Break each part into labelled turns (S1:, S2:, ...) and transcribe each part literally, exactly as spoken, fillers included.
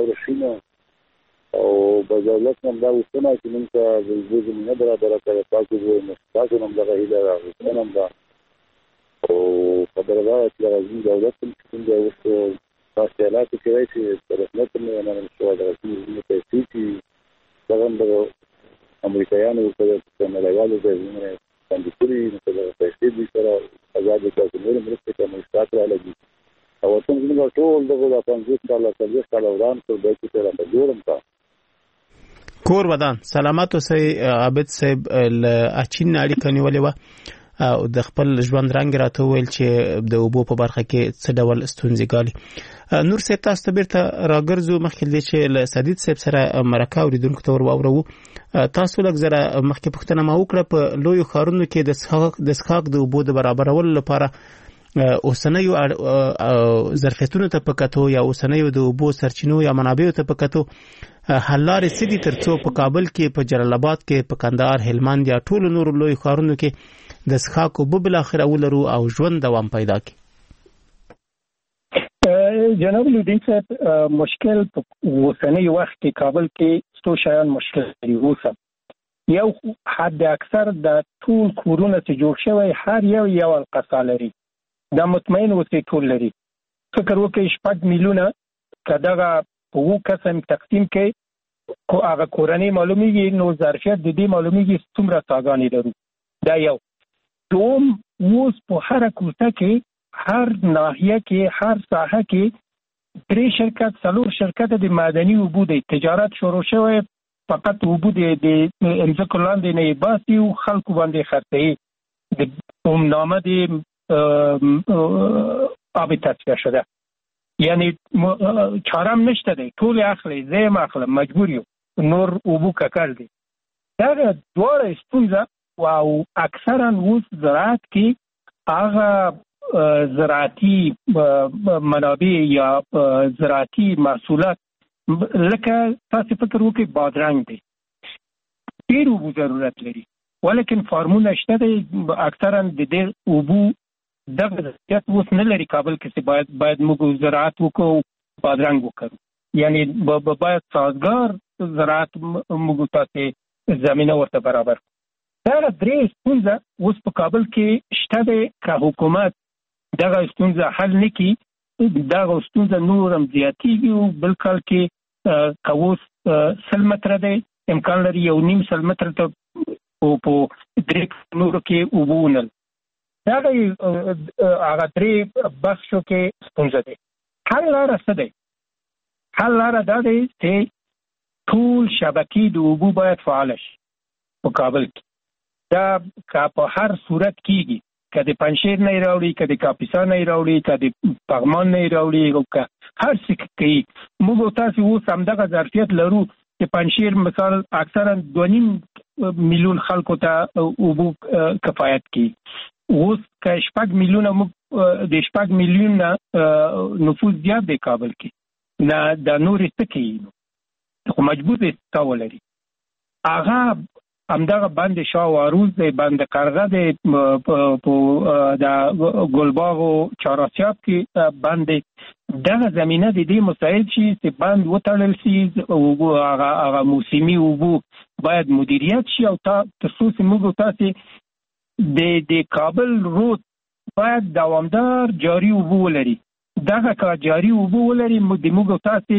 S1: واوره شینه او په دولت هم دا وسنه چې موږ ته د اوبو زمینه برابره کړې پاکو اوبو مستقاق هم دغه هیله راغوښتنه هم ده او خبره دا چې راځي دولت هم څنګه وسو تاسو حالاتو کې راځي چې رسمیت نه منل شو دا چې پیسې چې دغه د امریکایانو سره په نړیوالو ځایونو باندې کړی نو دا پیسې دي سره آزاد تاسو نور مرسته کوي ستاسو راځي او څنګه ټول دغه د پنځه کاله څلور کاله وران تر دې چې را جوړم تا
S2: کور ودان سلامات اوسئ عابد صاحب ل اچین اړیکه نیولې و او د خپل ژوند رنګ راته ویل چې د اوبو په برخه کې څه ډول ستونزې ګالي. نور صاحب تاسو ته بیرته راګرځو مخکې دې چې ل سدید صاحب سره مرکه اوریدونکو ته ورواورو. تاسو لږ زره مخکې پوښتنه ما وکړه په لوی ښارونو کې د څښاک د څښاک د اوبو د برابرولو لپاره اوسنیو ظرفیتونو ته پکاتو یا اوسنیو د اوبو سرچینو یا منابعو ته پکاتو حل لارې سدي ترڅو په کابل کې په جلال آباد کې په کندهار هلمند یا ټول نور لوی ښارونو کې د څښاک اوبو بل اخر ولرو او ژوند دوام پیدا کړي.
S3: جناب لودین صاحب مشکل اوسنی وخت کې کابل کې څو شیان مشکل دی. اوسه یو حد اکثر د ټول کورونه چې جوړ شوی هر یو یو القصه لري دا مطمئن اوسې ټول لري. فکر وکړئ شپږ میلیونه کداغه په وو قسم تقسیم کې کو هغه کورنۍ معلومیږي نو ظرفیت د دې معلومیږي څومره څاګانی لرو. دا یو دوم اوس په هر کوټه کې هر ناحیه کې هر ساحه کې درې شرکت څلور شرکت د معدني اوبو د تجارت شروع شوی فقط اوبو د امځکو لاندې نه باسي او خلکو باندې خرڅي د نامه د آب تصفیه شده یعنی چارم نشته دی ټول اخلي زم اخلم مجبور یو نور اوبو ککړ دی. دا دوه ستونزه او اکثرا اوس زراعت کې هغه زراعتي منابع یا زراعتي محصولات لکه تاسو فکر وکړئ بادرنګ دی ډېر اوبو ضرورت لري ولیکن فارمونه شته دی اکثرا د دې اوبو دغه ضرورت اوس نه لري کابل کې چې باید باید موږ زراعت وکړو بادرنګ وکړو یعنی باید سازګار زراعت موږ تاسو زمينه ورته برابر. دا درې ستونزه اوس په کابل کې شته دی که حکومت دغه ستونزه حل نکړي دغه ستونزه نور هم زیاتېږي او بل کال کې که اوس سل متره دی امکان لري یو نیم سل متره ته په درې نورو کې اوبه ونل. دغه هغه درې بخشو کې ستونزه دی. حل لاره څه دی؟ حل لاره دا دی چې ټول شبکې د اوبو باید فعال شي په کابل کې. دا که په هر صورت کېږي که د پنجشیر نه یې راوړي که د کاپیسا نه یې راوړي که د پغمان نه یې راوړي او که هر څه کوي موږ تاسو اوس همدغه ظرفیت لرو چې پنجشیر مثال اکثرا دوه نیم میلیون خلکو ته اوبو کفایت کوي. اوس که شپږ میلیونه موږ د شپږ میلیون نفوس زیات دی کابل کې نه د نورې څه کوي خو مجبور دی څه ولري. هغه همدغه بند شاه و عروض دی بند قرغه دی د ګلباغ او چهاراسیاب کې بند دی. دغه زمینه د دې مساعد شي چې بند وتړل شي او هغه هغه موسمي اوبو باید مدیریت شي او تر څو چې موږ تاسو د د کابل رود باید دوامدار جاری اوبو ولري. دغه که جاری اوبو ولري د موږ تاسو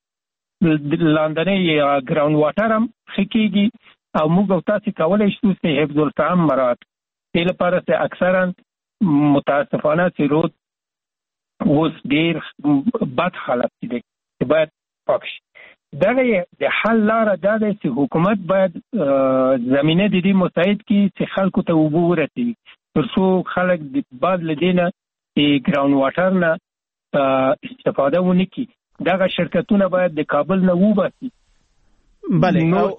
S3: لاندنۍ ګراوند واټر هم ښه کېږي او موږ تاسو کولی شو چې حفظ الطعام مراعات دې لپاره چې اکثرا متاسفانه چې رود اوس ډېر بد حالت کې دی چې باید پاک شي. دغه د حل لاره دا ده چې حکومت باید زمینه د دې مساعد کړي چې خلکو ته اوبه ورسوي تر څو خلک د باد له دې نه ګراوند واټر نه استفاده ونه کړي. دغه شرکتونه باید د کابل نه وباسي.
S2: بله نور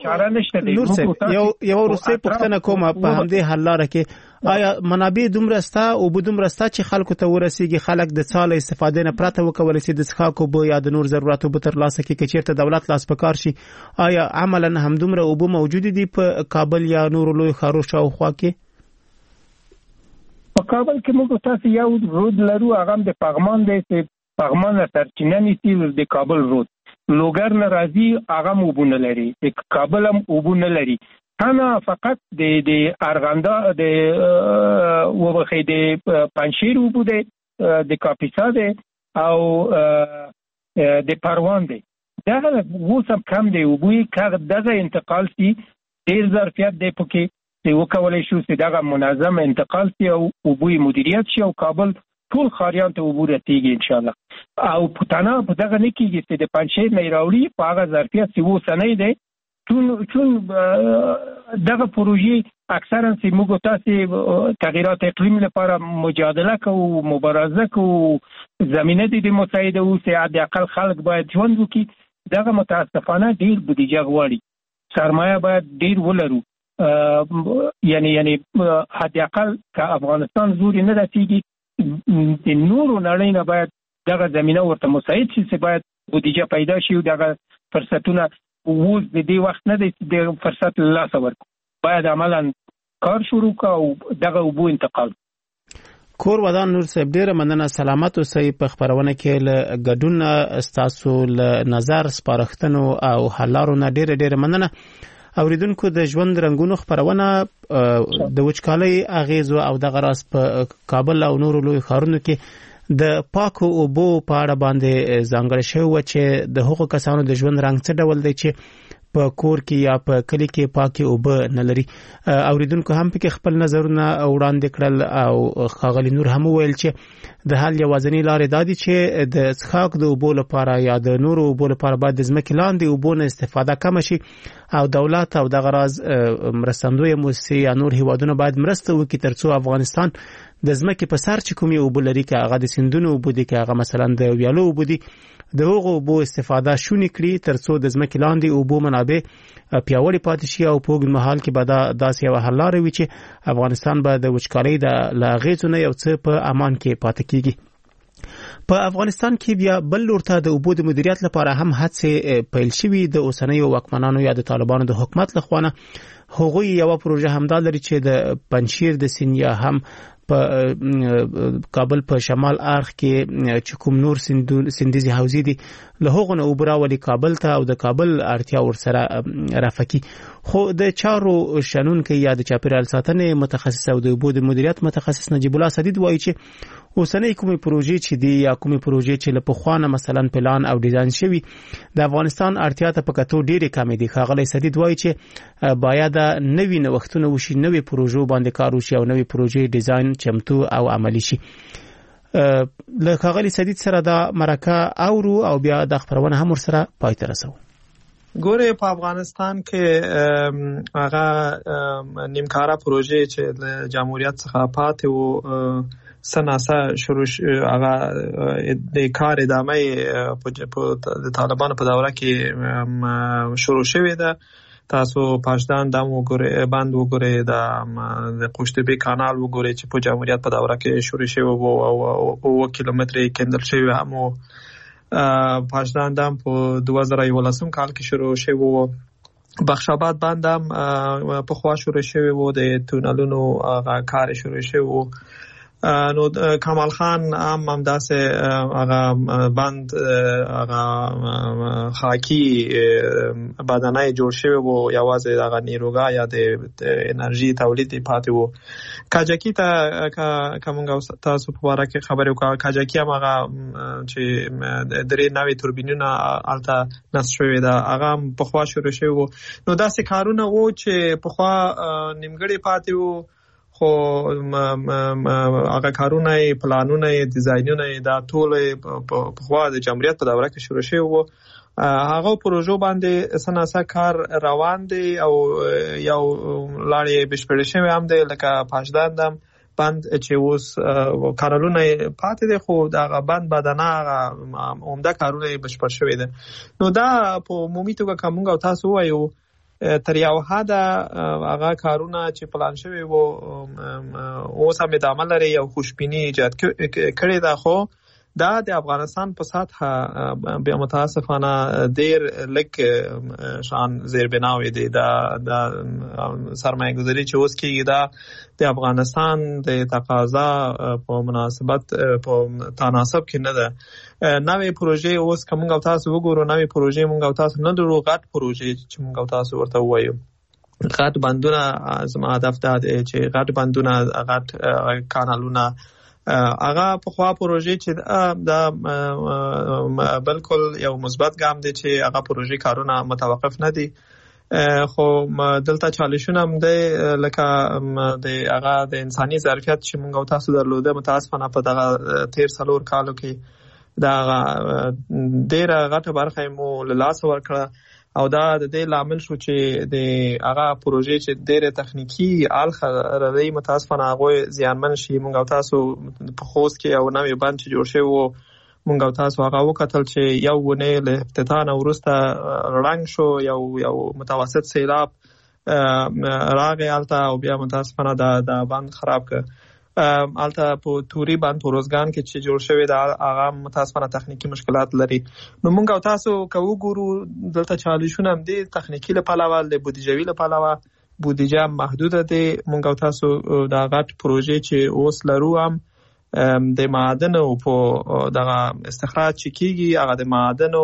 S2: یو یو روسي پښتنه کومه په همدې حل لاره کې آیا منابع دومره ستا او دومره ستا چې خلکو ته ورسیږي خلک د څاله استفاده نه پرته وکولای شي د څښاک اوبه یا د نور ضرورتو به تر لاسه کې کچیرته دولت لاس پکار شي آیا عملاً هم دومره اوبه موجود دي په کابل یا نور لوی ښارو شاوخوا کې؟
S3: په کابل کې موږ تاسو یو رود لرو هغه د پغمان دی چې پغمان سرچینه نیسي د کابل رود لوګر نه راځي هغه اوبه نه لري، د کابل هم اوبه نه لري. تنها فقط د د ارغنده د وبخې د پنشیر اوبه دی، د کاپیسا دی او د پروان دی. دغه اوس هم کم دی اوبه که دغه انتقال سي ډېر ظرفیت دی پکې چې وکولی شو چې دغه منظم انتقال سي او اوبه مدیریت شي او کابل ټول ښاریانو ته اوبه رسېږي انشاءالله. او پښتانه په دغه نه کېږي چې د پنجشیر نه یې راوړي په هغه ظرفیت چې اوسنی دی. چون چون دغه پروژې اکثرا چې موږ تاسې تغییرات اقلیم لپاره مجادله کوو، مبارزه کوو، زمینه دې د مساعده اوسي، حداقل خلک باید ژوند وکړي. دغه متاسفانه ډېر بودیجه غواړي، سرمایه باید ډېر ولرو. یعنی یعنی حداقل که افغانستان زوري نه رسېږي، د نورو نړۍ نه باید دغه زمینه ورته مساعد شي چې باید بودیجه پیدا شي او دغه فرصتونه اوس د دې وخت نه دی د فرصت له لاسه ورکړو، باید عملا کار شروع کړو او دغه اوبو انتقال.
S2: کور ودان نور صاحب ډیره مننه، سلامت اوسئ. په خبرونه کې له ګډون ستاسو له نظر سپارښتنو او حل لارو نه ډیره ډیره مننه. اوریدونکو د ژوند رنگونو خبرونه د وچکالۍ اغیزو او د غراس په کابل او نورو لوی ښارونو کې د پاکو اوبو په اړه باندې ځانګړی شوی و چې د هغو کسانو د ژوند رنګ څه ډول دی چې په کور کې یا په کلی کې پاکي اوبه نه لري. اوریدونکو هم پکې خپل نظرونه وړاندې کړل او ښاغلي نور هم وویل چې د حل یوازینۍ لارې دا دي چې د څښاک د اوبو لپاره یا د نورو اوبو لپاره باید د ځمکې لاندې اوبو نه استفاده کمه شي او دولت او دغه راز مرستندویه موسسې یا نور هیوادونه باید مرسته وکړي ترڅو افغانستان د ځمکې په سر چې کومې اوبه لري، که هغه د سیندونو اوبه دي، که هغه مثلا د ویالو اوبه دي، د هغو اوبو استفاده شونې کړي ترڅو د ځمکې لاندې اوبو منابع پیاوړې پاتې شي او په اوږد مهال کې به دا داسې یوه حل لاره وي چې افغانستان به د وچکالۍ د له اغېزو نه یو څه په امان کې پاتې کیږي. په افغانستان کې بیا بل لور ته د اوبو د مدیریت لپاره هم هڅې پیل شوي د اوسنیو واکمنانو یا د طالبانو د حکومت لخوا نه. هغوی یوه پروژه همدا لري چې د پنجشیر د سیند یا هم په کابل په شمال اړخ کې چې کوم نور سیندیزي حوزې دي له هغو نه اوبه راولي کابل ته او د کابل اړتیا ورسره رفع کړي. خو د چارو شنونکی یا د چاپیریال ساتنې متخصص او د اوبو د مدیریت متخصص نجیب الله سدید وایي چې اوسنۍ کومې پروژې چې دي یا کومې پروژې چې له پخوا نه مثلا پلان او ډیزاین شوي د افغانستان اړتیا ته په کتو ډېرې کمې دي. ښاغلی سدید وایي چې باید نوي نوښتونه وشي، نوي پروژو باندې کار وشي او نوي پروژې ډیزاین چمتو او عملی شي. له ښاغلي سدید سره دا مرکه اورو او بیا د خبرونه هم ورسره پای ته رسوو.
S4: ګوره په افغانستان کې هغه نیمکاره پروژې چې له جمهوریت څخه پاتې وو سناسا شروع هغه د کار ادامه په د طالبانو په دوره کې شروع شوې ده. تاسو پاشدان دم وګورئ، بند وګورئ، د قوشتبه کانال وګورئ چې په جمهوریت په دوره کې شروع شوی وو او اوه کیلومتره کندل شوی هم پاشدان دم په دوه زره یولسم کال کې شروع شوی وو. بخش آباد بند هم په خوا شروع شوی وو، د تونلونو کار شروع شوی وو. نو کمال خان هم همداسې هغه بند هغه خاکی بدنه جوړ شوی وو، یوازې هغه نیروګاه یا د انرژي تولید پاتې وو. کاجاکی ته که موږ تاسو په باره کې خبرې وکړو، کاجاکی هم هغه چې درې نوې توربینونه هلته نصب شوي ده هغه هم پخوا شروع شوی وو. نو داسې کارونه وو چې پخوا نیمګړي پاتې وو، خو هغه کارونه پلانونه ډیزاینونه دا ټول په خوا د جمهوریت په دوره کې شروع شوی وو. هغه پروژو باندې سناسا کار روان دی او یو لارې بشپړې شوی هم دی، لکه پاشدان دم بند چې اوس کارونه پاتې دي خو دغه بند بدنه عمده کارونه بشپړ شوی دی. نو دا په عمومي توګه که موږ تاسو وایو تر یو حده هغه کارونه چې پلان شوی وو اوس هم ادامه لري، یو خوشبیني ایجاد کړې ده. خو دا د افغانستان په سطح بیا متاسفانه ډیر لک شان زیربناوي دي دا د سرمایه گذاري چې اوس کېږي دا د افغانستان د تقاضا په مناسبت په تناسب کې نه ده. نوې پروژې اوس کوم او تاسو وګورو نوې پروژې مونږ او تاسو نه درو غټ پروژې چې مونږ او تاسو ورته وایو غټ بندونه زما هدف دا دی چې غټ بندونه غټ کانالونه هغه په خوا پروژې چې دا بالکل یو مثبت ګام دی چې هغه پروژې کارونه متوقف نه دي خو دلته چالشونه هم دی لکه د هغه د انساني ظرفیت چې موږ او تاسو درلوده متاسفانه په دغه تیر څلور کالو کې دا ډیره غټه برخه مو له لاسه ورکړه او دا د دې لامل شو چې د هغه پروژې چې ډېر تخنیکی اړخ لري متاسفانه هغه زیانمن شي. موږ او تاسو په خوست کې او نوې بند چې جوړ شوی وو موږ او تاسو هغه وکتل چې یو ونه له افتتاح وروسته رنګ شو یو یو متوسط سیلاب راغی الته او بیا متاسفانه دا د بند خراب کړ. الته په توري باندې پروزګان کې چې جوړ شوی دا هغه متاسفانه تخنیکی مشکلات لري. نو موږ او تاسو کوو ګورو دلته چالشونه هم دي تخنیکی له پلوه له بودیجوي له پلوه بودیجه محدوده دي. موږ او تاسو دا غټ پروژې چې اوس لرو هم د معادنو په دغه استخراج چې کیږي هغه د معادنو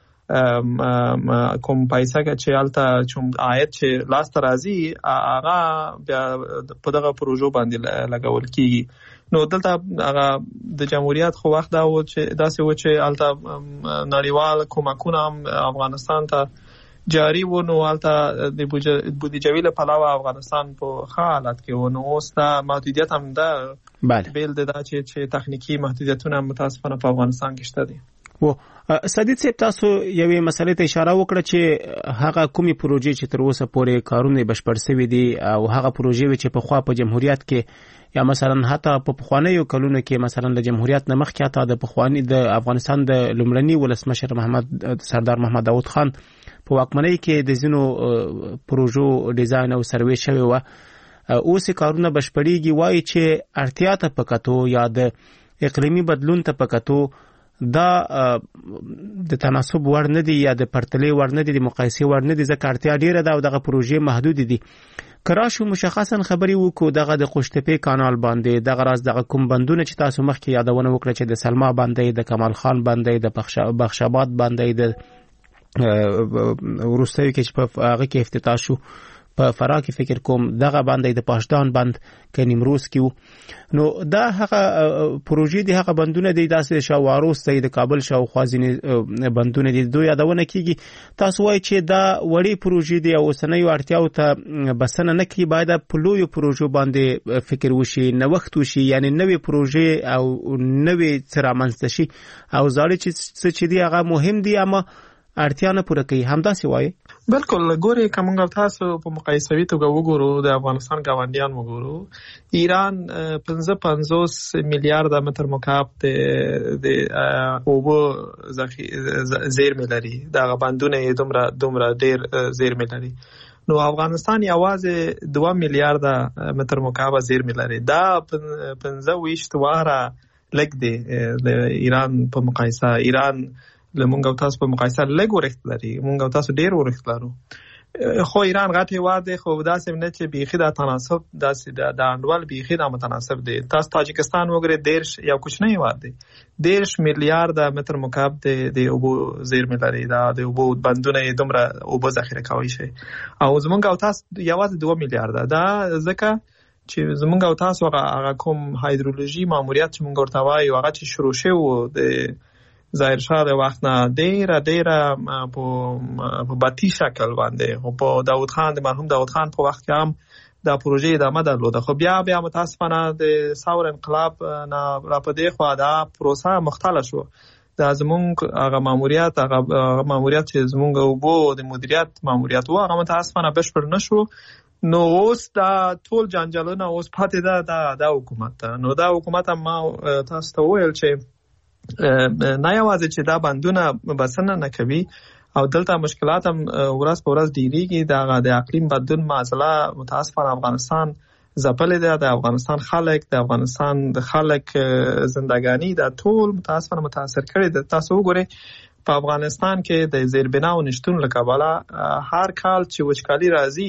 S4: کوم پیسې چې الته چوم عاید چې لاس ته راځي هغه بیا په دغه پروژو باندې لګول کیږي. نو دلته هغه د جمهوریت خو وخت دا و چې داسې و چې الته نړیوال کومکونه هم افغانستان ته جاری و نو الته د بودیجوي له پلوه افغانستان په ښه حالت کې و. نو اوس دا محدودیت هم ده بیل ده چې چې تخنیکی محدودیتونه متاسفانه په افغانستان کې شته دي.
S2: و سدید صاحب تاسو یوې مسلې ته اشاره وکړه چې هغه کومي پروژې چې تر اوسه پورې کارونه بشپړ شوي دي او هغه پروژې چې په خوا په جمهوریت کې یا مثلا حتی په پخوانیو کلونو کې مثلا د جمهوریت نه مخکې حتی د پخوانی د افغانستان د لومړني ولسمشر محمد سردار محمد داود خان په واکمنۍ کې د زینو پروژو ډیزاین او سروې شوی و اوس کارونه بشپړېږي وایي چې اړتیا ته پکاتو یا د اقلیمي بدلون ته پکاتو دا د تناسب ور نه دي یا د پرتلې ور نه دي د مقایسې ور نه دي ځکه اړتیا ډیره ده او دغه پروژې محدود دي. کراشو مشخصا خبري وکړو دغه د خوشتپې کانال باندې دغه راز دغه کوم بندونه چې تاسو مخکې یادونه وکړه چې د سلما باندې د کمال خان باندې د بخشاباد باندې د ورستوي کې چې په هغه کې افتتاح شو په فراه کې فکر کوم دغه باندې د پاشدان بند کې نیمروز کې نو دا هغه پروژې دي هغه بندونه دي داسې شاواروس د کابل شاوخوا ځینې بندونه دي دوی یادونه کیږي. تاسو وایي چې دا وړي پروژې دي او اوسنۍ اړتیاو ته بسنه نه کوي باید په لویو پروژو باندې فکر وشي نوښت وشي یعنی نوې پروژې او نوې څه رامنځته شي او زاړه چې چې دي هغه مهم دي اما اړتیا نه پوره کوي همداسې وایي.
S4: بالکل ګوري کومه تاسو په مقایسوي توګه وګورو د افغانستان ګاونډیان وګورو ایران پنځه پنځوس میلیارډ متر مکعب د اوبو زیرمې لري دا بندونه دومره دومره ډیر زیرمې لري. نو افغانستان یوازې دوه میلیارډ متر مکعب زیرمې لري دا پنځه ویشت واره لږ دی د ایران په مقایسه. ایران لمونږ او تاسو په مقایسه لږ ورښت لري مونږ او تاسو ډیر ورښت لرو خو ایران غټ هیواد دی خو داسې نه چې بیخي دا تناسب داسې د انډول بیخي دا متناسب دی. تاسو تاجکستان وګورئ دیرش یو کوچنی هیواد دی دیرش میلیارډ متر مکعب د اوبو زیرمې لري دا د اوبو بندونه دومره اوبه ذخیره کوي شي او زمونږ او تاسو یوازې دوه میلیارډ دا ځکه چې زمونږ او تاسو هغه کوم هایدرولوژي ماموریت چې مونږ ورته وایو هغه چې شروع شوی و د ظاهر شاه د وخت نه ډیره ډیره په باطی شکل باندې خو په داود خان د مرحوم داود خان په وخت کې هم دا پروژې ادامه درلوده خو بیا بیا متاسفانه د ثور انقلاب نه را پدې خو دا پروسه مختلف شو. دا زمونږ هغه ماموریت هغه ماموریت چې زمونږ اوبو د مدیریت ماموریت و هغه متاسفانه بشپړ نشو. نو اوس دا ټول جنجالونه اوس پاتې ده دا د حکومت نو دا حکومت ما تاسو ته ویل چې نه یوازې چې دا بندونه بسنه نه کوي او دلته مشکلات هم ورځ په ورځ ډیریږي دا د اقلیم بدلون مسله متاسفانه افغانستان ځپلې ده. د افغانستان خلک د افغانستان د خلک زندګاني د ټول متاسفانه متاثر کړي ده. تاسو وګورئ په افغانستان کې د زیربناو نشټون له کبله هر کال چې وچکالي راځي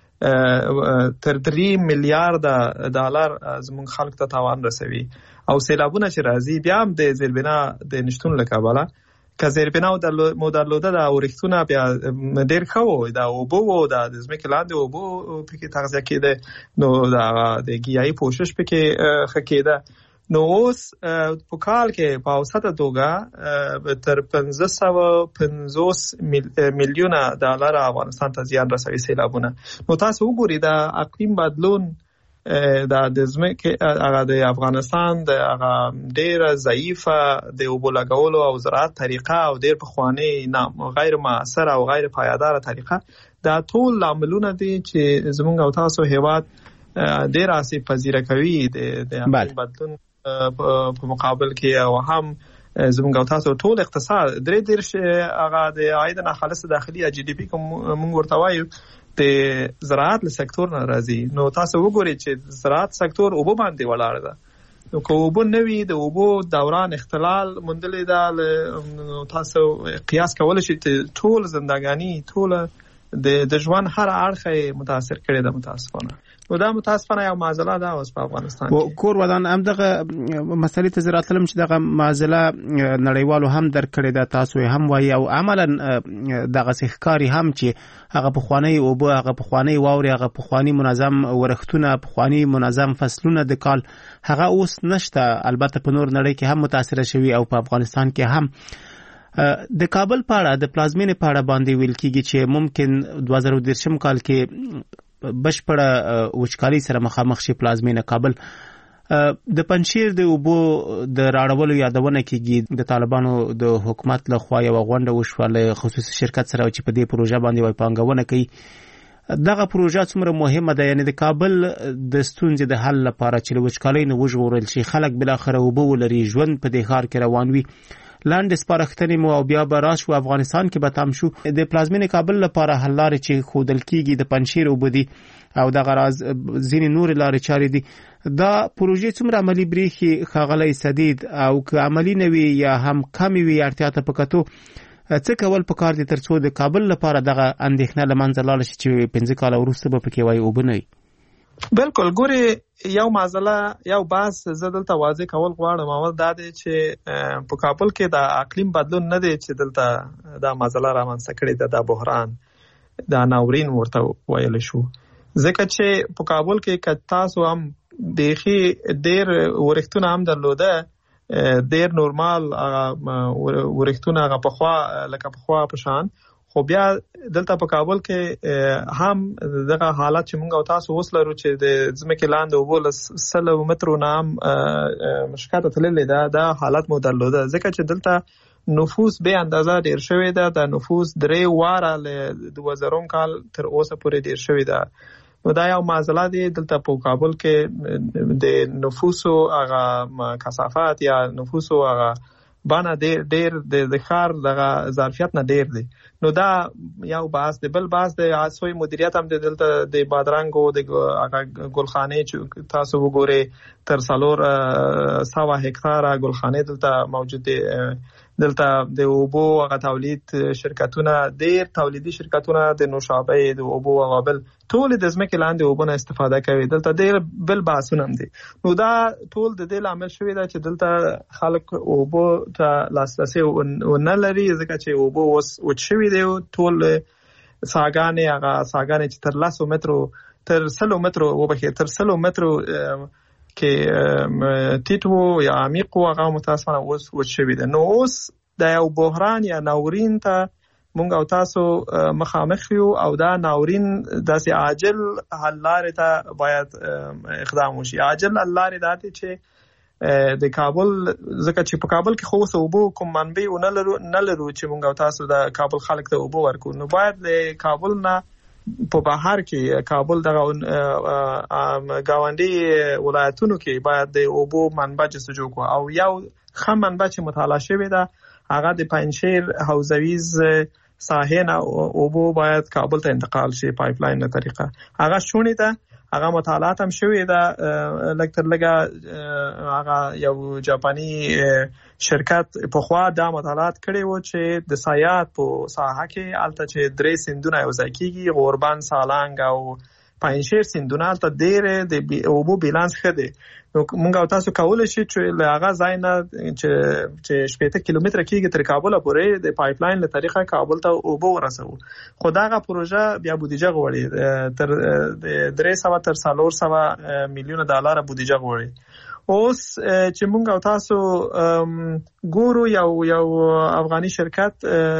S4: تر درې میلیارډ ډالر زموږ خلک ته تاوان رسوي، او سیلابونه چې راځي بیا هم د زیربنا د نشټون له کبله که زیربناو د مو درلوده د اورښتونه بیا ډېر ښه و، د اوبو و د ځمکې لاندې اوبو پکې تغذیه کېده، نو د ګیايي پوشش پکې ښه کېده. نو اوس په کال کې په اوسطه توګه تر پنځه سوه پنځوس میلیونه ډالر افغانستان ته زیان رسوي سیلابونه. نو تاسو وګورئ د اقلیم بدلون د د ځمکې هغه د افغانستان د هغه ډېره ضعیفه د اوبو لګولو او زراعت طریقه او ډېر پخوانۍ غیر مؤثره او غیر پایداره طریقه دا ټول عاملونه دي چې زموږ او تاسو هیواد ډېر آسیب پذیره کوي د اقلیم بدلون په مقابل کې، او هم زموږ او تاسو ټول اقتصاد درې دېرش هغه د عاید ناخالص داخلي جی ډي پی کوم موږ ورته وایو د زراعت له سکتور نه راځي. نو تاسو وګورئ چې زراعت سکتور اوبو باندې ولاړ ده، نو که اوبو نه وي د اوبو دوران اختلال موندلې ده. نو تاسو قیاس کولی شئ چې ټول زندګاني ټول د د ژوند هر اړخ متاثر کړي ده متاسفانه. نو دا متاسفانه یو معضله ده اوس په افغانستان کې.
S2: کور ودان هم دغه مسلې ته زه راتلم چې دغه معضله نړیوالو هم درک کړې ده، تاسو هم وایي، او عملا دغه ښکاري هم چې هغه پخوانۍ اوبه، هغه پخوانۍ واورې، هغه پخواني منظم ورښتونه، پخواني منظم فصلونه د کال هغه اوس نشته. البته په نور نړۍ کې هم متاثره شوي او په افغانستان کې هم. د کابل په اړه د پلازمینې په اړه باندې ویل کېږي چې ممکن دوه زره دېرشم کال کې بشپړه وچکالي سره مخامخ شي پلازمینه کابل. د پنجشیر د اوبو د راړولو یادونه کېږي، د طالبانو د حکومت له خوا یوه غونډه وشوه له خصوصي شرکت سره چې په دې پروژه باندې وایي پانګونه کوي. دغه پروژه څومره مهمه ده، یعنی د کابل د ستونزې د حل لپاره چې له وچکالۍ نه وژغورل شي، خلک بالاخره اوبه ولري، ژوند په دې ښار کې روان وي. لاندې سپارښتنې مو او بیا به راشو افغانستان کې به تم شو. د پلازمینې کابل لپاره حل لارې چې ښودل کېږي د پنجشیر اوبه دي او دغه راز ځینې نورې لارې چارې دي، دا پروژې څومره عملي برېښي ښاغلی سدید؟ او که عملي نه وي یا هم کمې وي اړتیا ته په کتو څه کول پکار دي تر څو د کابل لپاره دغه اندېښنه له منځه لاړه شي چې پنځه کاله وروسته به پکې وایي اوبه نه وي؟
S4: بالکل. ګوري یو معضله یو بحث زه دلته واضح کول غواړم، اول دا دی چې په کابل کې د اقلیم بدلون نه دی چې دلته دا معضله رامنځته کړې ده، دا بحران دا ناورین ورته ویل شو. ځکه چې په کابل کې که تاسو هم بیخي ډېر ورښتونه هم درلوده، ډېر نورمال ورښتونه هغه پخوا لکه پخوا په شان، خو بیا دلته په کابل کې هم دغه حالت چې موږ او تاسو اوس لرو چې د ځمکې لاندې اوبه له سلو مترو نه هم مشکاته تللې ده، دا حالت مو درلوده. ځکه چې دلته نفوس به اندازه ډیر شوی ده، د نفوس درې واره له دوه زرم کال تر اوسه پورې ډیر شوی ده. نو دا یو معضله دی دلته په کابل کې د نفوسو هغه کثافت یا نفوسو هغه بانه ډیر ډیر د ښار دغه ظرفیت نه ډیر دی. نو دا یو بحث دی. بل بحث د عصوي مدیریت هم د دلته د بادرنګو د ګلخانې چې تاسو وګورئ تر څلور سوه هکتاره ګلخانې دلته موجود دي. دلته د اوبو هغه تولید شرکتونه ډیر تولیدي شرکتونه د نوشابه د اوبو او بل ټول د ځمکې لاندې اوبو نه استفاده کوي. دلته ډیر بل بحثونه هم دي. نو دا ټول د دې لامل شوی دی چې دلته خلک اوبو ته لاسرسي ونه لري، ځکه چې اوبو اوس وچ شوي دی. ټول ساګانې هغه ساګانې چې تر لسو مترو تر سلو مترو وبخې تر سلو مترو کې ټیټ وو یا عمیق وو، هغه متاسفانه اوس وچ شوي دی. نو اوس د یو بحران یا ناورین ته مونږ او تاسو مخامخ یو، او دا ناورین داسې عاجل حل لارې ته باید اقدام وشي. عاجل حل لارې دا دي چې د کابل، ځکه چې په کابل کې خو اوس اوبو کوم منبع نه لرو نه لرو چې مونږ او تاسو د کابل خلک ته اوبو ورکړو، نو باید د کابل نه په بهر کې کابل دغه گاونډي ولایتونو کې باید د اوبو منبع جستجو کو، او یو ښه منبع چې مطالعه شوې ده هغه د پنجشیر حوزویز ساحې نه اوبو باید کابل ته انتقال شي پایپ لاین نه طریقه. هغه شونې ده، هغه مطالعات هم شوی دا لکه تر لږه هغه یو جاپاني شرکت په خوا دا مطالعات کړي وو چې د سیاحت په ساحه کې الته چې درې سیندونه یو ځای کیږي، غوربند، سالنګ او پنځشیر سیندونه، الته ډېر د اوبو بیلانس ښه دی. نو موږ او تاسو کولی شي چې له هغه ځای نه چې شپېته کیلومتره کېږي تر کابل پورې د پایپ لاین له طریقه کابل ته اوبه ورسوو. خو دغه پروژه بیا بودیجه غواړي، تر درې سوه تر څلور سوه میلیونه ډالره بودیجه غواړي. اوس چې موږ او تاسو ګورو یو یو افغاني شرکت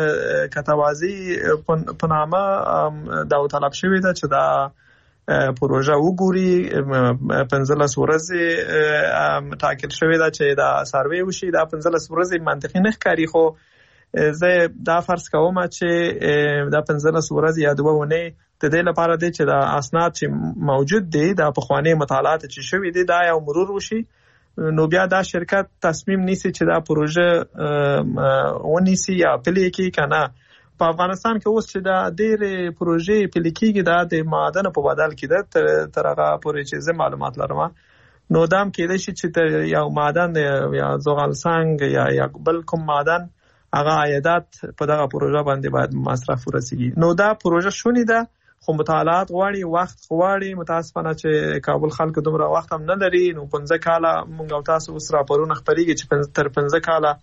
S4: کتوازی په نامه داوطلب شوی ده چې دا پروژه وګوري. پنځلس ورځې ټاکل شوی ده چې دا سروې وشي. دا پنځلس ورځې منطقي نه ښکاري، خو زه دا فرض کوم چې دا پنځلس ورځې یا دوه اونۍ د دې لپاره دی چې دا اسناد چې موجود دي، دا پخواني مطالعات چې شوي دي، دا یو مرور وشي. نو بیا دا شرکت تصمیم نیسي چې دا پروژه ونیسي یا پلي کړي که نه. په افغانستان کې اوس چې دا ډېرې پروژې پلي کېږي، دا د معدنو په بدل کې ده تر هغه پورې چې زه معلومات لرم. نو دا هم کېدای شي چې یو معدن یا زغال سنگ یا یا بل کوم معدن هغه عایدات په دغه پروژه باندې باید مصرف ورسیږي. نو دا پروژه شونې ده، خو مطالعات غواړي، وخت غواړي. متاسفانه چې کابل خلکو دومره وخت هم نه لري. نو پنځه کاله موږ او تاسو اوس راپورونه خپرېږي چې تر پنځه کاله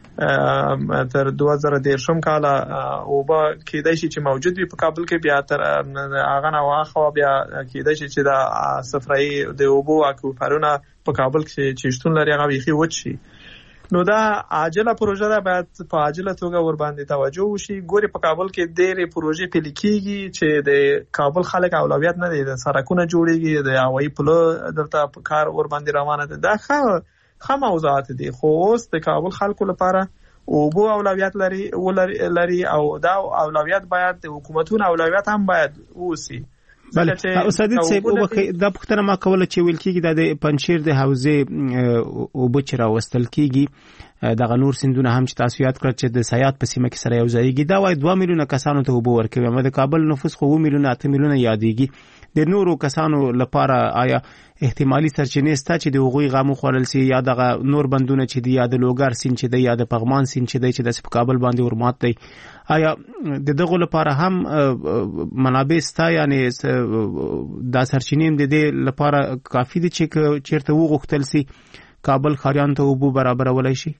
S4: تر دوه زره دېرشم کاله اوبه کېدای شي چې موجود وي په کابل کې. بیا تر هغه نه واخوا بیا کېدای شي چې دا صفرایي د اوبو اکویفرونه په کابل کې چې شتون لري هغه بیخي وچ شي. نو دا عاجله پروژه ده، باید په عاجله توګه ور باندې توجه وشي. ګوري په کابل کې ډېرې پروژې پلي کېږي چې د کابل خلک اولویت نه دی. د سړکونه جوړېږي، د هوایي پله دلته کار ور باندې روانه ده. دا ښه ښه موضوعات دي، خو اوس د کابل خلکو لپاره اوبو اولویت لري لري او دا اولویت باید د حکومتونو اولویت هم باید اوسي.
S2: بله استاد صاحب، دا پوښتنه ما کوله چې ویل کېږي د پنجشیر د حوزې اوبه چې راوستل کېږي، دغه نور سیندونه هم چې تاسو یاد کړل چې د سیاحت په سیمه کې سره یو ځایږي، دا وایي دوه میلیونه کسانو ته اوبه ورکوي. اما د کابل نفوس خو اوه میلیونه اته میلیونه یادېږي. د نورو کسانو لپاره آیا احتمالي سرچینې شته چې د هغوی غم وخوړل سي، یا دغه نور بندونه چې دي، یا د لوګر سیند چې دی، یا د پغمان سیند چې دی چې داسې په کابل باندې ورمات دی، آیا د دغو لپاره هم منابع شته؟ یعنې دا سرچینې هم د دې لپاره کافي دي چې چېرته وغوښتل سي کابل ښاریانو ته اوبه برابرولی شي؟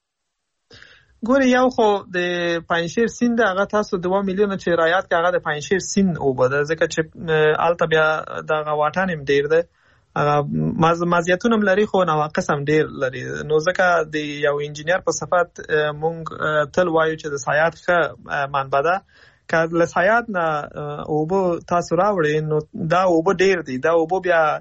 S4: ګوري یو خو د پنجشیر سیند هغه تاسو دوه میلیونه چې رایات کې هغه د پنجشیر سیند اوبه ده، ځکه چې الته بیا دغه واټن هم ډېر ده. هغه مزیتونه هم لري خو نواقص هم ډېر لري. نو ځکه د یو انجینیر په صفت مونږ تل وایو چې د سیاحت ښه منبع ده. که له سیاحت نه اوبه تاسو راوړئ نو دا اوبه ډېر دي. دا اوبه بیا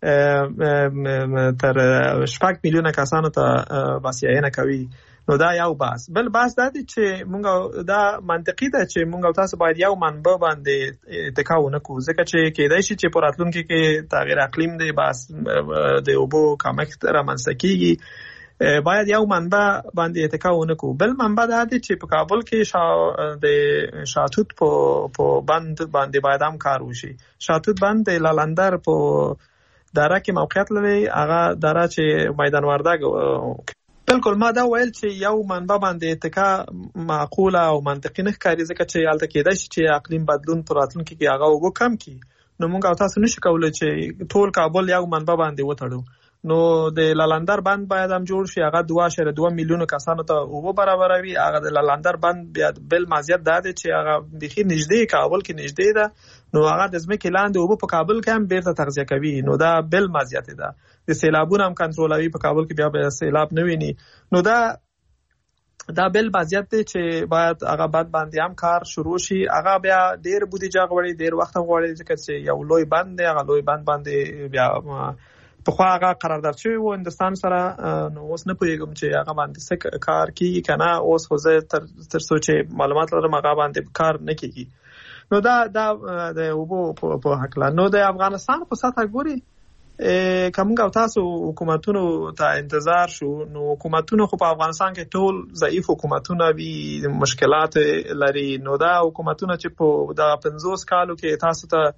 S4: تر شپږ میلیونه کسانو ته بسیاینه کوي. نو دا یو بحث. بل بحث دا دی چې مونږ دا منطقي ده چې مونږ او تاسو باید یو منبع باندې اتکا ونه کړو، ځکه چې کېدای شي چې په راتلونکي کې تغیر اقلیم دی، بحث د اوبو کمښت رامنځته کېږي. باید یو منبع باندې اتکا ونه کړو. بل منبع دا دی چې په کابل کې شا د شاتوت په بند باندې باید هم کار وشي. شاتوت بند د لالندر په دره کې موقعیت لري. هغه دره چې میدان وردګ بالکل ما دا ویل چې یو منبع باندې اتکا معقوله او منطقي نه ښکاري، ځکه چې هلته کېدای شي چې اقلیم بدلون په راتلونکي کې هغه اوبه کم کړي. نو موږ او تاسو نشو کولی چې ټول کابل یو منبع باندې وتړو. نو د لالندر بند باید هم جوړ شي. هغه دوه اعشاریه دوه میلیونه کسانو ته اوبه برابروي. هغه د لالندر بند بیا بل مزیت دا دی چې هغه بیخي نږدې کابل کې نږدې ده. نو هغه د ځمکې لاندې اوبه په کابل کې هم بیرته تغذیه کوي. نو دا بل مزیت ده. د سیلابونه هم کنټرولوي. په کابل کې بیا به سیلاب نه ویني. نو دا دا بل مزیت دی چې باید هغه بند باندې هم کار شروع شي. هغه بیا ډېر بودیجه غواړي، ډېر وخت هم غواړي، ځکه چې یو لوی بند دی. هغه لوی بند باندې بیا پخوا هغه قرارداد شوی و هندوستان سره. نو اوس نه پوهېږم چې هغه باندې څه کار کېږي که نه. اوس خو زه تر څو چې معلومات لرم هغه باندې کار نه کېږي. نو دا دا د اوبو په هکله. نو د افغانستان په سطحه ګوري که موږ او تاسو حکومتونو ته انتظار شو، نو حکومتونو خو په افغانستان کې ټول ضعیف حکومتونه وي، مشکلات لري. نو دا حکومتونه چې په دا پنځوس کالو کې تاسو ته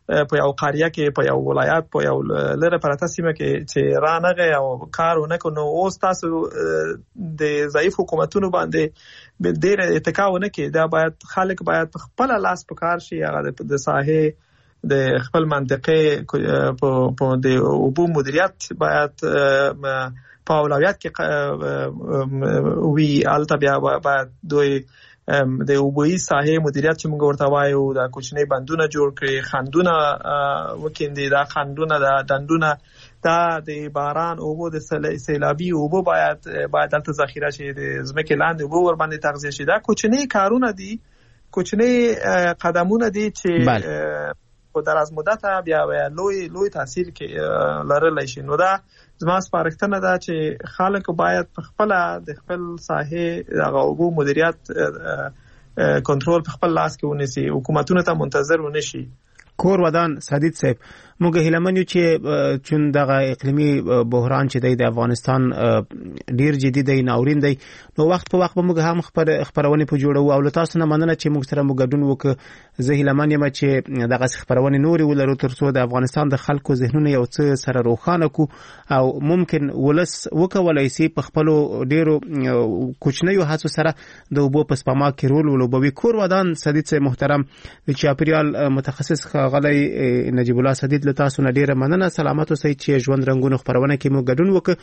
S4: په یو قریه کې په یو ولایت په یو لره پرته سیمه کې چې رانغه او کارونه کوي او تاسو د ضعیف حکومتونو باندې ډېر اتکاونه کې دا باید خلک باید خپل لاس په کار شي هغه د ساحې د خپل منطقه په د اوبو مدیریت باید په اولویت کې وی الته بیا باید دوی د اوبوي ساحې مدیریت چې موږ ورته وایو د کوچنی بندونه جوړ کړي خندونه وکیندي دا خندونه د دندونه دا د باران اوبو د سیلابي اوبو باید باید الته ذخیره شي د ځمکې لاندې اوبو ور باندې تغذیه شي دا کوچنی کارونه دي کوچنی قدمونه دي چې په دراز مدت بیا لوی لوی تاثیر کې لرلی شي نو دا زما سپارښتنه ده چې خلک باید په خپل د خپل ساحې د اوبو مدیریت کنټرول په خپل لاس کې ونیسي حکومتونو ته منتظر ونشي
S2: کور ودان سعید صاحب موږ هیلمنیو چې چون دغه اقلیمی بحران چې د افغانستان ډیر جدي دی ناورین دی نو وخت په وخت به موږ هم خبر خبرونه په جوړو او تاسو نه مننه چې موږ سره موږ ګډون وکړو زه هیلمنیم چې دغه خبرونه نوري ولرو ترڅو د افغانستان د خلکو ذهنونه یو څه سره روښانه کو او ممکن ولس وکولای شي په خپل ډیرو کوچنیو هڅو سره د وبو په سپما کې رول ولوبوي کور ودان سعید صاحب محترم د چاپریال متخصص غلی نجیب الله سدید له تاسو نه ډیره مننه سلامات اوسئ چې ژوند رنگونو خبرونه کې مو ګډون وکړو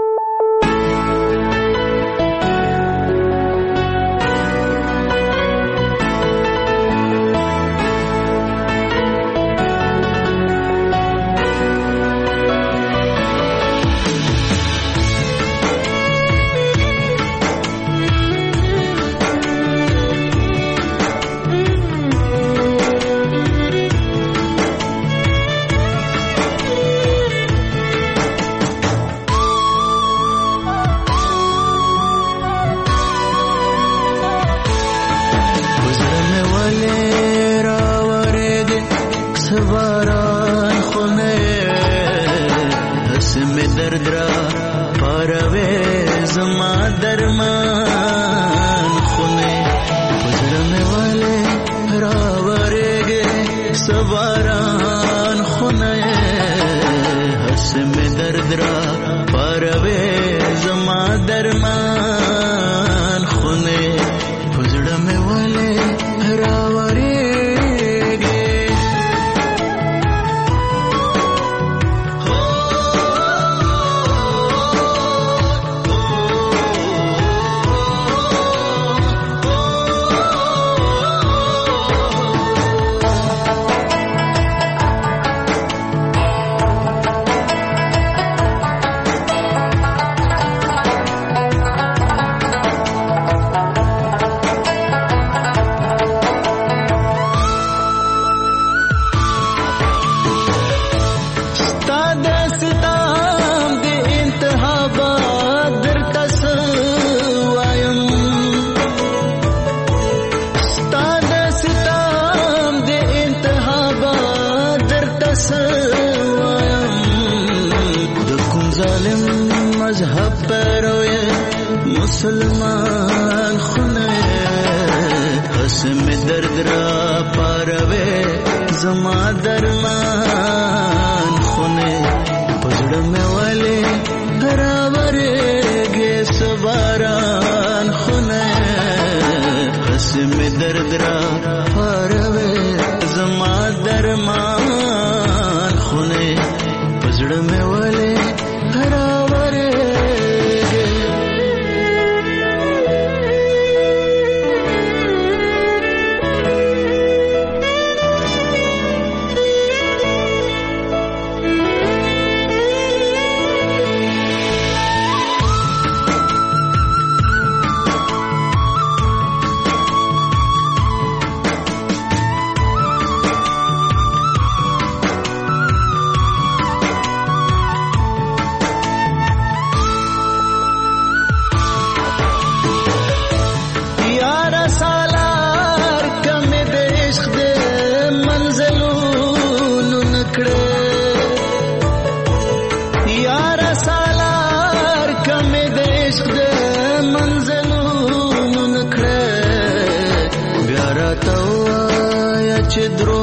S5: مسلمان خونه قسم درد را پاروے زما درمان خونه پزړه مې والے راورې گے سباران خونه قسم درد را پاروے زما درمان خونه پزړه مې والے راورې Chedro